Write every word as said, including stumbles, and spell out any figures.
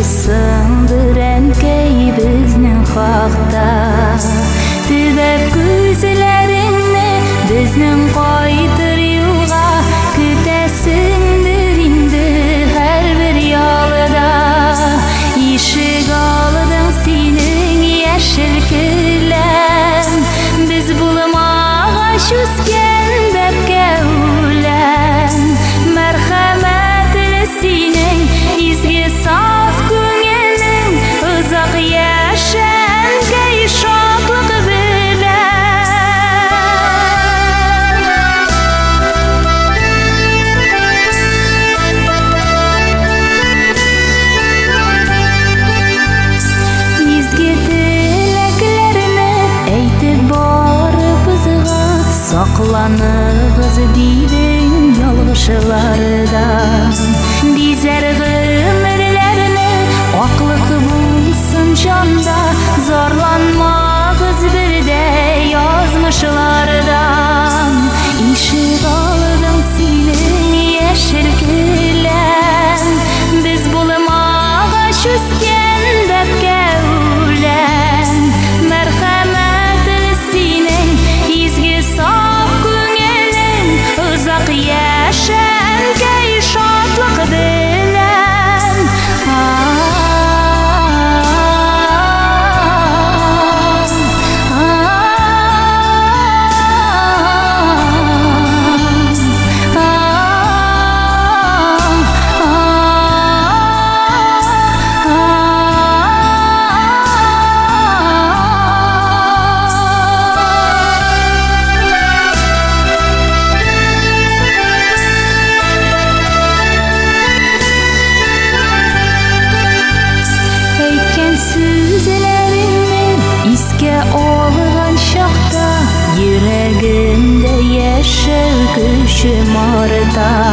Ысыңдыр әнкәй безнең хакта. Төбәп күзләреңне безнең кайтыр юлга, көтәсеңдер инде һәрбер ялда. Ишек алдың синең яшел келәм, без булмагач үскән бәбкә үләм. Мәрхәмәтле синең изге саф күңелең, озак яшә әнкәй шатлык сакланыгыз дидең ялгышлардан. Бизәр гомерләрне аклык булсын җанда, зарланмагыз бердә язмышлардан. Ишек алдың синең яшел келәм, без булмагач үскән бәбкә үләм. Мәрхәмәтле синең изге саф күңелең, озак яшә әнкәй шатлык белән. Йөрәгемдә яшәү көчем арта.